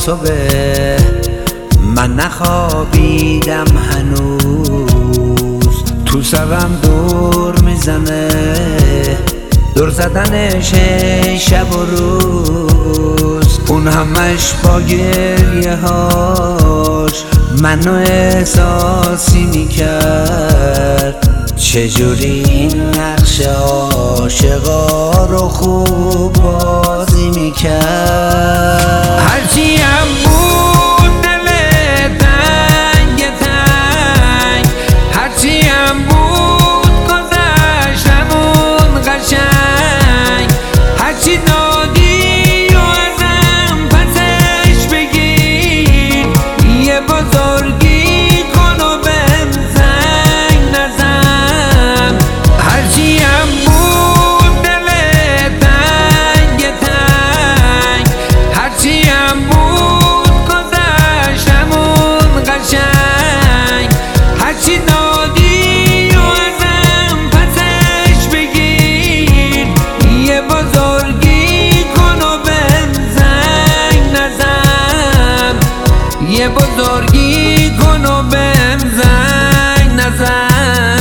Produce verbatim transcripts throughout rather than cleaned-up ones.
صبح من نخوابیدم هنوز، تو سرم دور میزنه دور زدنش شب و روز، اون همش با گریه هاش منو احساسی میکرد. چجوری این نقش عاشقا رو خوب بازی میکرد. هرچی هم بود دل تنگ تنگ، هرچی هم بود گذشتمون قشنگ، هرچی دادی و ازم پسش بگیر، یه بزرگی کن و بهم زنگ نزن. هرچی هم بود دل تنگ تنگ، هرچی هم بود گذشتمون قشنگ، هرچی دادی و ازم پسش بگیر، یه بزرگی کن و بهم زنگ نزن، یه بزرگی کن و بهم زنگ نزن.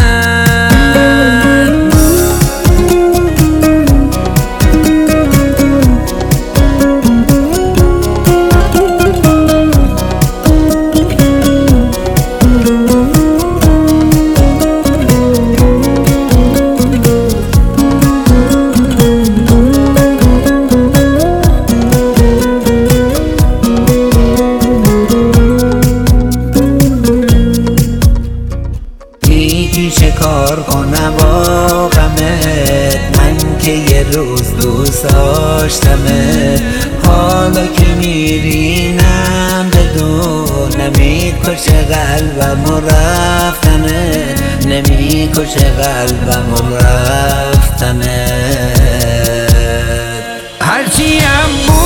چه کار کنم با غمت، من که یه روز دوست داشتمت، حالا که میرینم بدون نمیکشه قلبم و رفتنت، نمیکشه قلبم و رفتنت. هرچی هم بود